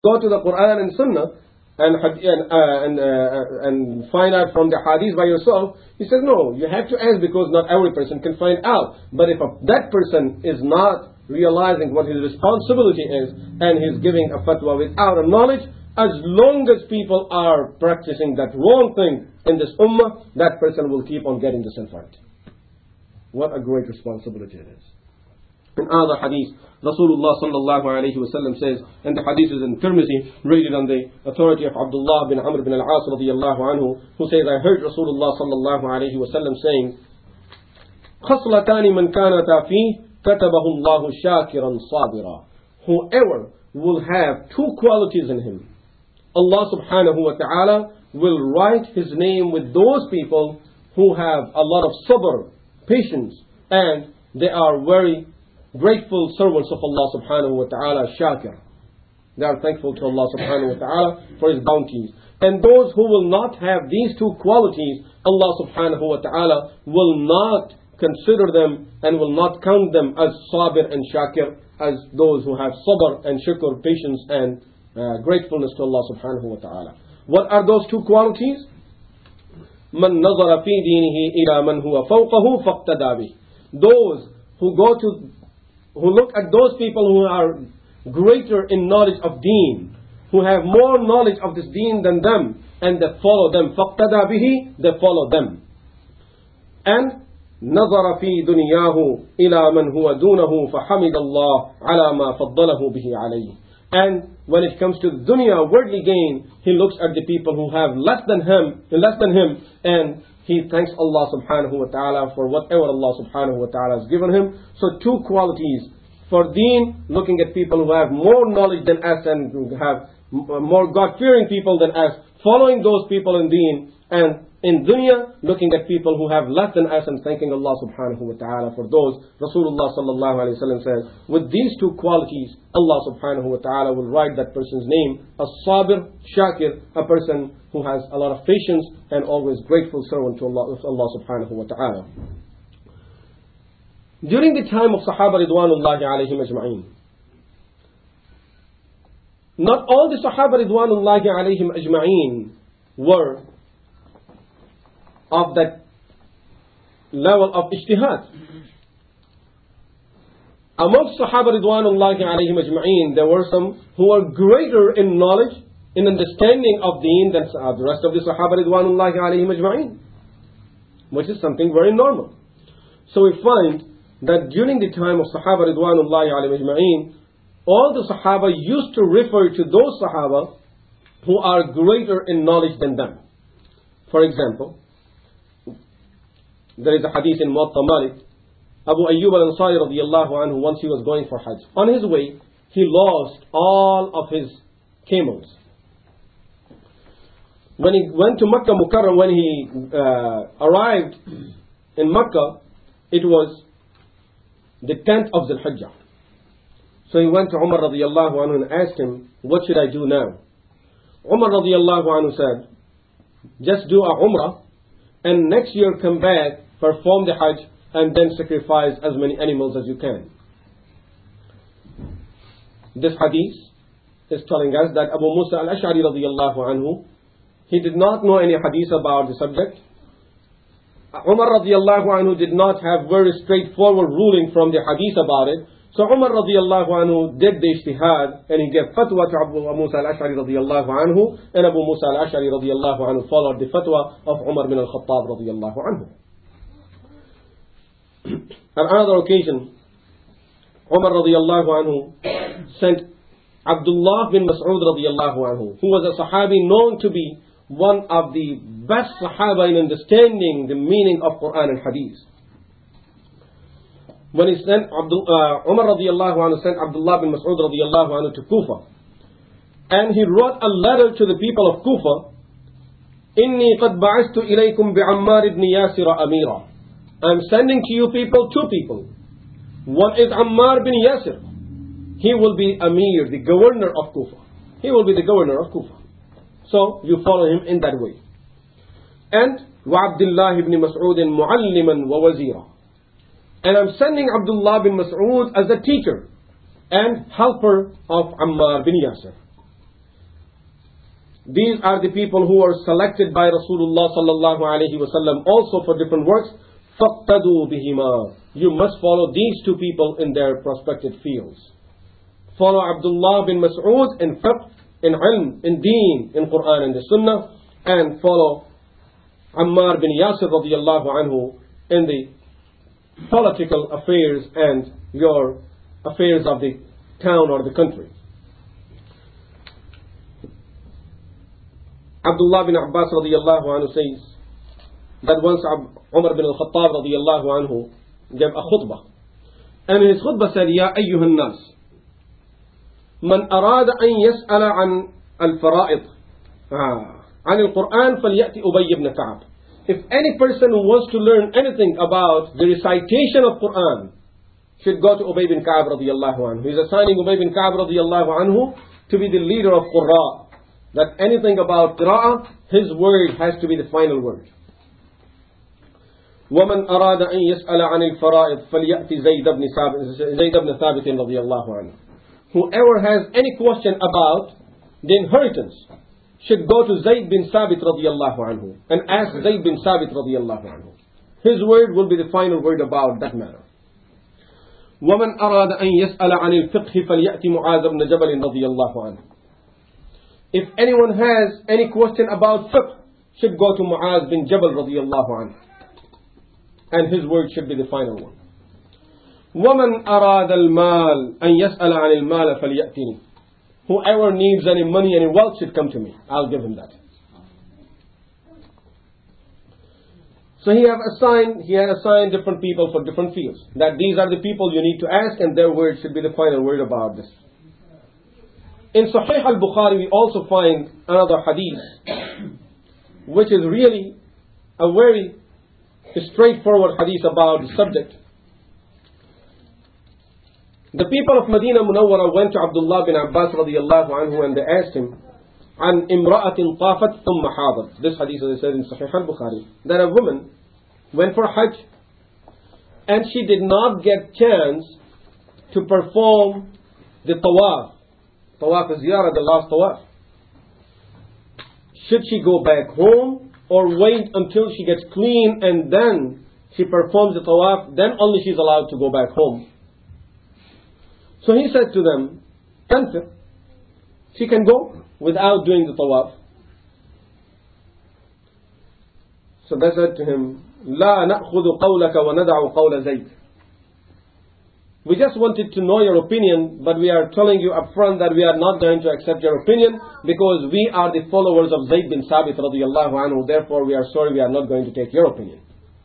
go to the Quran and Sunnah and find out from the hadith by yourself. He says, no, you have to ask because not every person can find out. But if that person is not realizing what his responsibility is and he's giving a fatwa without a knowledge, as long as people are practicing that wrong thing in this ummah, that person will keep on getting the right. What a great responsibility it is. In other hadith, Rasulullah sallallahu alayhi wa sallam says, and the hadith is in Tirmidhi, rated on the authority of Abdullah bin Amr bin al-As radiyallahu anhu, who says, I heard Rasulullah sallallahu alayhi wa sallam saying, خَصْلَتَانِ مَنْ كَانَتَا فِيهِ كَتَبَهُ اللَّهُ شَاكِرًا صَابِرًا. Whoever will have two qualities in him, Allah subhanahu wa ta'ala will write his name with those people who have a lot of sabr, patience, and they are very grateful servants of Allah subhanahu wa ta'ala, shakir. They are thankful to Allah subhanahu wa ta'ala for his bounties. And those who will not have these two qualities, Allah subhanahu wa ta'ala will not consider them and will not count them as sabir and shakir, as those who have sabr and shukr, patience and gratefulness to Allah subhanahu wa ta'ala. What are those two qualities? مَنْ نَظَرَ فِي دِينِهِ إِلَى مَنْ هُوَ فَوْقَهُ فَاقْتَدَى بِهِ. Those who look at those people who are greater in knowledge of deen, who have more knowledge of this deen than them, and they follow them. فَاقْتَدَى بِهِ, they follow them. And نظر في دنياه إلى من هو دونه فحمد الله على ما فضله به عليه. And when it comes to dunya, worldly gain, he looks at the people who have less than him, and he thanks Allah subhanahu wa ta'ala for whatever Allah subhanahu wa ta'ala has given him. So two qualities. For deen, looking at people who have more knowledge than us and who have more God-fearing people than us, following those people in deen. And in dunya, looking at people who have less than us and thanking Allah subhanahu wa ta'ala for those. Rasulullah sallallahu alayhi wa sallam says, with these two qualities, Allah subhanahu wa ta'ala will write that person's name as sabir, shakir, a person who has a lot of patience and always grateful servant to Allah subhanahu wa ta'ala. During the time of Sahaba Ridwanullahi alayhim ajma'in, not all the Sahaba Ridwanullahi alayhim ajma'in were of that level of ijtihad. Amongst Sahaba Ridwanullahi alayhim ajma'in, there were some who were greater in knowledge, in understanding of deen than the rest of the Sahaba Ridwanullahi alayhim ajma'in, which is something very normal. So we find that during the time of Sahaba Ridwanullahi alayhim ajma'in, all the Sahaba used to refer to those Sahaba who are greater in knowledge than them. For example, there is a hadith in Muwatta Malik. Abu Ayyub al-Ansari radiyallahu anhu, once he was going for Hajj. On his way, he lost all of his camels. When he went to Makkah Mukarram, when he arrived in Makkah, it was the 10th of Dhul Hijjah. So he went to Umar radiyallahu anhu and asked him, what should I do now? Umar radiyallahu anhu said, just do a Umrah and next year come back, perform the Hajj, and then sacrifice as many animals as you can. This hadith is telling us that Abu Musa al-Ash'ari radiyallahu anhu, he did not know any hadith about the subject. Umar radiyallahu anhu did not have very straightforward ruling from the hadith about it. So Umar radiyallahu anhu did the ijtihad and he gave fatwa to Abu Musa al-Ash'ari radiyallahu anhu, and Abu Musa al-Ash'ari radiyallahu anhu followed the fatwa of Umar bin al-Khattab radiyallahu anhu. On another occasion, Umar radiyallahu anhu sent Abdullah bin Mas'ud radiyallahu anhu, who was a Sahabi known to be one of the best Sahaba in understanding the meaning of Quran and Hadith. When he sent Umar radiyallahu anhu sent Abdullah bin Mas'ud radiyallahu anhu to Kufa, and he wrote a letter to the people of Kufa, إِنِّي قَدْ بَعَثْتُ إِلَيْكُمْ بِعَمَّارِ بْنِ يَاسِرَ أَمِيرًا. I'm sending to you people two people. One is Ammar bin Yasir. He will be Amir, the governor of Kufa. He will be the governor of Kufa. So you follow him in that way. And وَعَبْدِاللَّهِ ibn Mas'ud مُعَلِّمًا وَوَزِيرًا. And I'm sending Abdullah bin Mas'ud as a teacher and helper of Ammar bin Yasir. these are the people who are selected by Rasulullah sallallahu alaihi wasallam also for different works. فَاقْتَدُوا بِهِمَا. You must follow these two people in their prospective fields. Follow Abdullah bin Mas'ud in fiqh, in ilm, in deen, in Quran and the Sunnah, and follow Ammar bin Yasir radiyallahu anhu in the political affairs and your affairs of the town or the country. Abdullah bin Abbas radiyallahu anhu says that once Umar bin al-Khattab radiyallahu anhu gave a khutbah, and in his khutbah said, Ya ayyuhan nas, man arada an yas'ala an al-fara'id an al-Quran falyati Ubay ibn Ka'b. If any person who wants to learn anything about the recitation of Quran should go to Ubay bin Ka'b radiyallahu anhu. He is assigning Ubay bin Ka'b radiyallahu anhu to be the leader of Qurra. That anything about Qira'ah, his word has to be the final word. وَمَنْ أَرَادَ أَنْ يَسْأَلَ عَنِ الْفَرَائِضِ فَلْيَأْتِ زَيْدَ بْنِ ثَابِتٍ رَضِيَ اللَّهُ عَنْهُ. Whoever has any question about the inheritance should go to Zayd bin Thabit radiyallahu anhu and ask Zayd bin Thabit radiyallahu anhu. His word will be the final word about that matter. وَمَنْ أَرَادَ أَنْ يَسْأَلَ عَنِ الْفِقْهِ فَلْيَأْتِ مُعَاذَ بْنَ جَبَلٍ رَضِيَ اللَّهُ عَنْهُ. If anyone has any question about fiqh, should go to Mu'az bin Jabal radiyallahu anhu, and his word should be the final one. وَمَنْ أَرَادَ الْمَالِ أَنْ يَسْأَلَ عَنِ الْمَالِ فَلْيَأْتِنِي. Whoever needs any money, any wealth should come to me. I'll give him that. So he had assigned different people for different fields. That these are the people you need to ask, and their word should be the final word about this. In Sahih al-Bukhari we also find another hadith, which is really a very straightforward hadith about the subject. The people of Medina Munawwara went to Abdullah bin Abbas radiyallahu anhu and they asked him, عن امرأة طافت ثم حاضت. This hadith is said in Sahih al-Bukhari, that a woman went for Hajj and she did not get chance to perform the tawaf. Tawaf is ziyarah, the last tawaf. Should she go back home or wait until she gets clean and then she performs the tawaf, then only she is allowed to go back home? So he said to them, Tanfir, she can go without doing the tawaf. So they said to him, لا نأخذ قولك وندع قول زيد. We just wanted to know your opinion, but we are telling you up front that we are not going to accept your opinion because we are the followers of Zayd bin Thabit radiyallahu anhu. Therefore we are sorry, we are not going to take your opinion.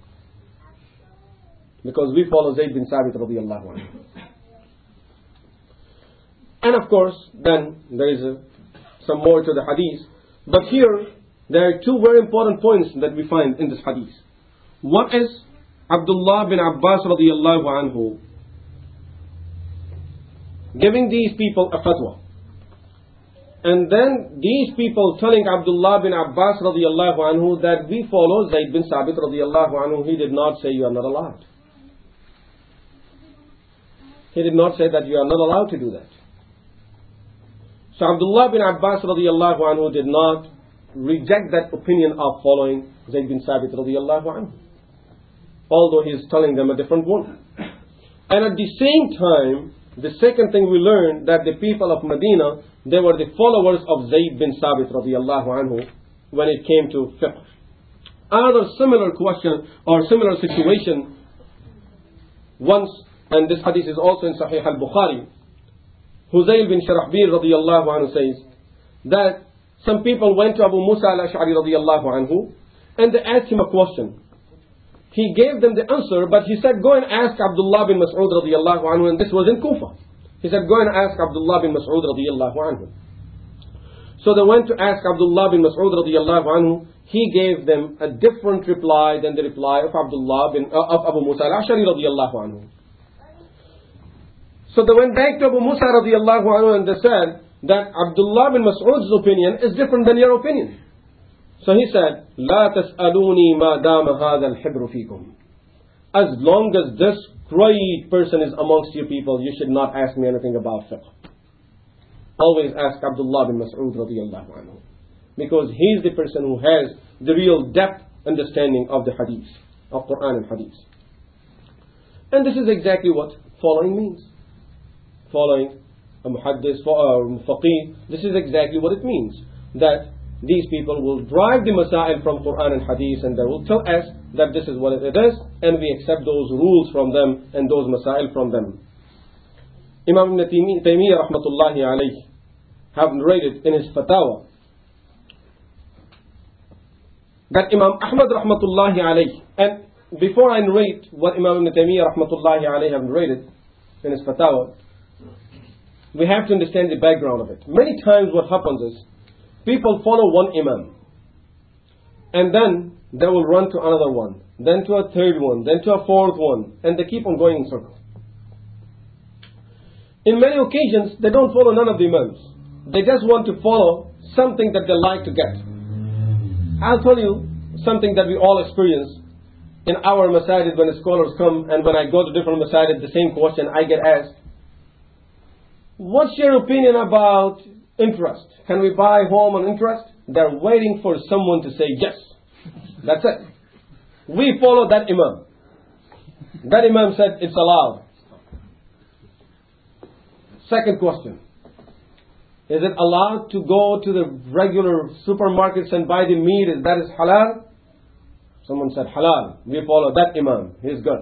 Because we follow Zayd bin Thabit radiyallahu anhu. And of course, then there is some more to the hadith. But here, there are two very important points that we find in this hadith. One is Abdullah bin Abbas radiyallahu anhu giving these people a fatwa. And then these people telling Abdullah bin Abbas radiyallahu anhu that we follow Zayd bin Thabit radiyallahu anhu. He did not say you are not allowed. He did not say that you are not allowed to do that. So Abdullah bin Abbas radiyallahu anhu did not reject that opinion of following Zayd bin Thabit radiyallahu anhu, although he is telling them a different one. And at the same time, the second thing we learned that the people of Medina, they were the followers of Zayd bin Thabit radiyallahu anhu when it came to fiqh. Another similar question or similar situation once, and this hadith is also in Sahih al-Bukhari, Huzayl bin Sharahbil radiyallahu anhu says that some people went to Abu Musa al-Ash'ari radiyallahu anhu and they asked him a question. He gave them the answer, but he said, go and ask Abdullah bin Mas'ud radiyallahu anhu, and this was in Kufa. He said, go and ask Abdullah bin Mas'ud radiyallahu anhu. So they went to ask Abdullah bin Mas'ud radiyallahu anhu. He gave them a different reply than the reply of Abu Musa al-Ash'ari radiyallahu anhu. So they went back to Abu Musa radiyallahu anhu and they said that Abdullah bin Mas'ud's opinion is different than your opinion. So he said, لا تسألوني ما دام هذا الحبر فيكم. As long as this great person is amongst you people, you should not ask me anything about fiqh. Always ask Abdullah bin Mas'ud radiyallahu anhu. because he is the person who has the real depth understanding of the hadith, of Quran and hadith. And this is exactly what following means. Following a muhaddis, faqih, this is exactly what it means. That these people will drive the masail from Quran and hadith, and they will tell us that this is what it is, and we accept those rules from them and those masail from them. Imam Ibn Taymiyyah rahmatullahi alayhi have narrated in his fatawa that Imam Ahmad rahmatullahi alayhi, and before I narrate what Imam Ibn Taymiyyah rahmatullahi alayhi have narrated in his fatawa, we have to understand the background of it. Many times what happens is, people follow one imam, and then they will run to another one, then to a third one, then to a fourth one, and they keep on going in circles. In many occasions, they don't follow none of the imams. They just want to follow something that they like to get. I'll tell you something that we all experience in our masajid when scholars come, and when I go to different masajid, the same question I get asked. What's your opinion about interest? Can we buy home on interest? They're waiting for someone to say yes. That's it. We follow that imam. That imam said it's allowed. Second question. Is it allowed to go to the regular supermarkets and buy the meat? That is halal? Someone said halal. We follow that imam. He's good.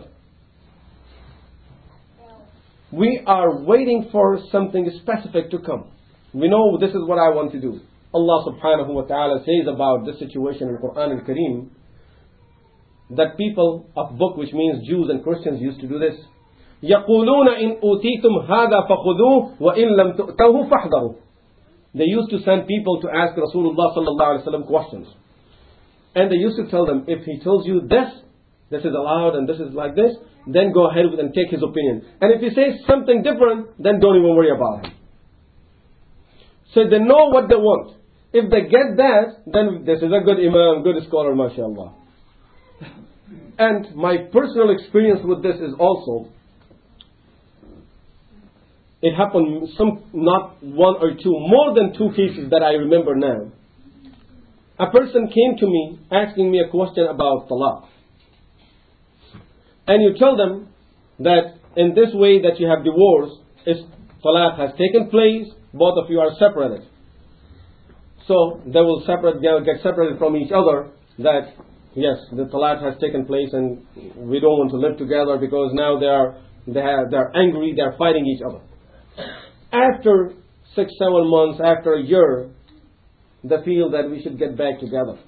We are waiting for something specific to come. We know this is what I want to do. Allah subhanahu wa ta'ala says about this situation in Quran al-Kareem that people of book, which means Jews and Christians, used to do this. يَقُولُونَ إِنْ أُوتِيتُمْ هَذَا فَخُذُوهُ وَإِنْ لَمْ تُؤْتَوْهُ فَاحْذَرُوا. They used to send people to ask Rasulullah sallallahu alaihi wasallam questions. And they used to tell them, if he tells you this is allowed and this is like this, then go ahead and take his opinion. And if he says something different, then don't even worry about it. So they know what they want. If they get that, then this is a good imam, good scholar, mashallah. And my personal experience with this is also, it happened not one or two, more than two cases that I remember now. A person came to me asking me a question about talaq. And you tell them that in this way that you have divorce, talaq has taken place, both of you are separated. So they will get separated from each other, that yes, the talaq has taken place and we don't want to live together because now they're angry, they're fighting each other. After 6-7 months, after a year, they feel that we should get back together.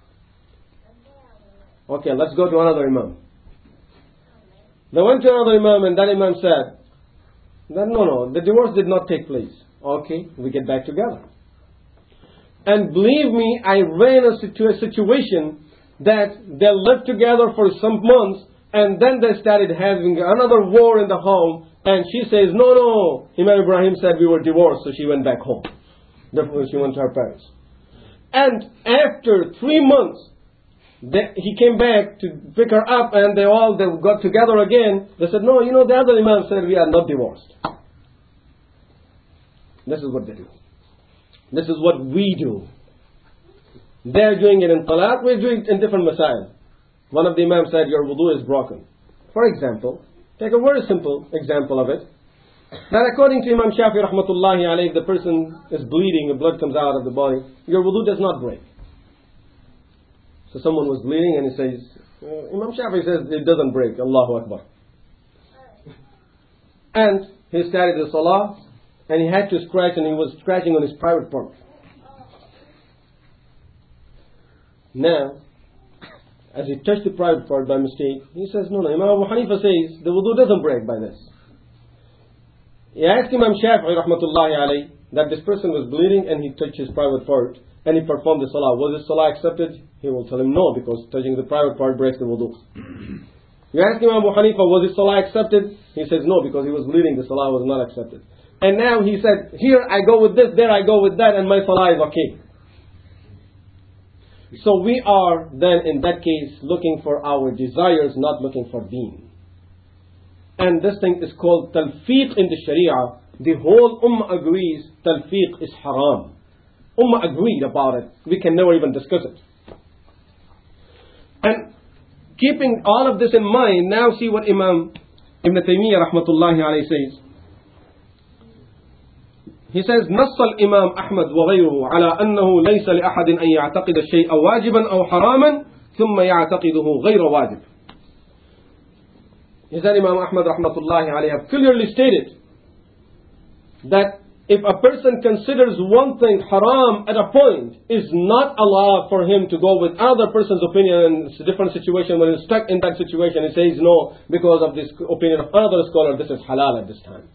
Okay, let's go to another imam. They went to another imam, and that imam said that no, the divorce did not take place. Okay, we get back together. And believe me, I ran into a situation that they lived together for some months, and then they started having another war in the home, and she says, no, Imam Ibrahim said we were divorced, so she went back home. Therefore, she went to her parents. And after 3 months, he came back to pick her up, and they got together again. They said, no, the other imam said we are not divorced. This is what they do. This is what we do. They're doing it in talaq, we're doing it in different masail. One of the imams said your wudu is broken. For example, take a very simple example of it. That according to Imam Shafi rahmatullahi alayhi, if the person is bleeding, the blood comes out of the body, your wudu does not break. So someone was bleeding and he says, Imam Shafi says it doesn't break. Allahu Akbar. And he started the salah and he had to scratch, and he was scratching on his private part. Now, as he touched the private part by mistake, he says, no, Imam Abu Hanifa says the wudu doesn't break by this. He asked Imam Shafi'i rahmatullahi alayhi that this person was bleeding and he touched his private part and he performed the salah. Was his salah accepted? He will tell him no, because touching the private part breaks the wudu. You ask Imam Abu Hanifa, was his salah accepted? He says no, because he was bleeding, the salah was not accepted. And now he said, here I go with this, there I go with that, and my salah is okay. So we are then in that case looking for our desires, not looking for deen. And this thing is called talfiq in the Sharia. The whole ummah agrees talfiq is haram. Ummah agreed about it, we can never even discuss it. And keeping all of this in mind, now see what Imam Ibn Taymiyyah rahmatullahi alayhi says. He says, نص الإمام أحمد وغيره على أنه ليس لأحد أن يعتقد الشيء واجبا أو حراما ثم يعتقده غير واجب. He said, Imam Ahmad rahmatullahi alayhi have clearly stated that if a person considers one thing haram at a point, is not allowed for him to go with another person's opinion in a different situation. When he's stuck in that situation, he says no, because of this opinion of another scholar, this is halal at this time.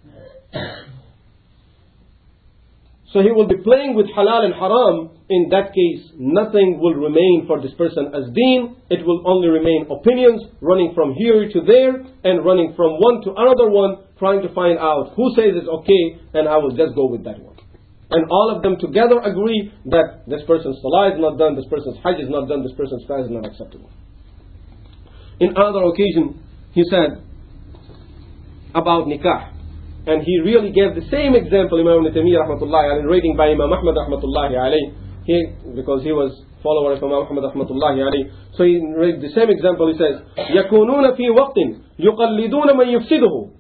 So he will be playing with halal and haram. In that case, nothing will remain for this person as deen. It will only remain opinions, running from here to there, and running from one to another one, trying to find out who says it's okay, and I will just go with that one. And all of them together agree that this person's salah is not done, this person's hajj is not done, this person's fast is not acceptable. In another occasion, he said about nikah. And he really gave the same example, Imam Ibn Taymiyyah rahmatullahi alayhi, rating by Imam Ahmad rahmatullahi alayhi, because he was follower of Imam Ahmad rahmatullahi alayhi. So he rated the same example. He says, يَكُونُونَ فِي وَقْتٍ يُقَلِّدُونَ مَنْ يُفْسِدُهُ.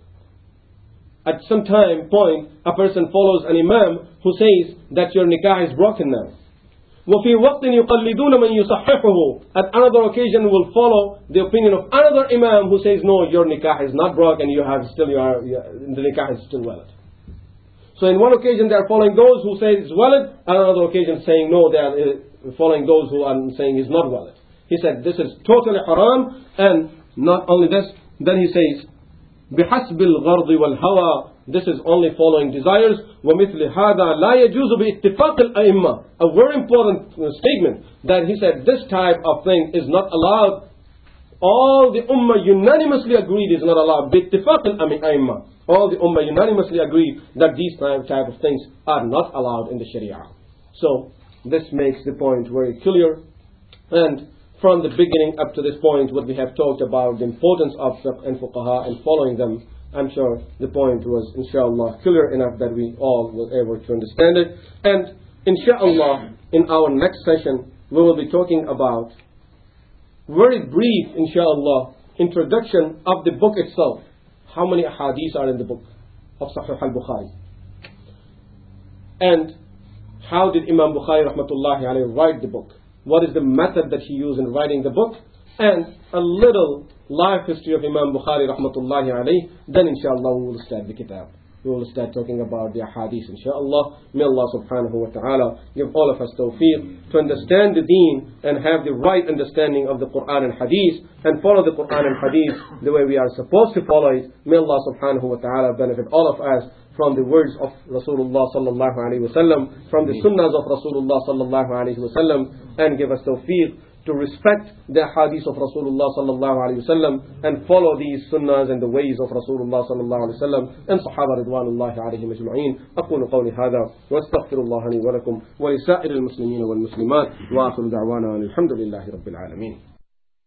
At some time, point, a person follows an imam who says that your nikah is broken now. وَفِي وَقْتٍ يُقَلِّدُونَ مَنْ يُصَحِّحُهُ. At another occasion will follow the opinion of another imam who says, no, your nikah is not broken, you have still the nikah is still valid. So in one occasion they are following those who say it's valid, another occasion saying no, they are following those who are saying it's not valid. He said this is totally haram, and not only this, then he says, بِحَسْبِ الْغَرْضِ وَالْهَوَى. This is only following desires. وَمِثْلِ هَذَا لَا يَجُوزُ بِإِتِّفَاقِ الْأَئِمَّةِ. A very important statement, that he said this type of thing is not allowed. All the ummah unanimously agreed is not allowed. بِإِتِّفَاقِ الْأَئِمَّةِ. All the ummah unanimously agree that these type of things are not allowed in the Sharia. So this makes the point very clear. And from the beginning up to this point, what we have talked about, the importance of fiqh and fuqaha and following them, I'm sure the point was, inshallah, clear enough that we all were able to understand it. And inshallah, in our next session, we will be talking about, very brief, inshallah, introduction of the book itself. How many ahadith are in the book of Sahih al-Bukhari? And how did Imam Bukhari rahmatullahi alayhi write the book? What is the method that he used in writing the book? And a little life history of Imam Bukhari rahmatullahi alayhi. Then inshallah we will start the kitab. We will start talking about the hadith inshallah. May Allah subhanahu wa ta'ala give all of us tawfiq to understand the deen and have the right understanding of the Quran and hadith, and follow the Quran and hadith the way we are supposed to follow it. May Allah subhanahu wa ta'ala benefit all of us from the words of Rasulullah sallallahu alayhi wa sallam, from the sunnahs of Rasulullah sallallahu alayhi wa sallam, and give us tawfiq to respect the hadith of Rasulullah sallallahu alayhi wa sallam, and follow these sunnahs and the ways of Rasulullah sallallahu alayhi wa sallam and Sahaba ridwanullahi alayhim ajma'in. أقول قولي هذا واستغفر الله لي ولكم ولسائر المسلمين والمسلمات وآخر دعوانا الحمد لله رب العالمين.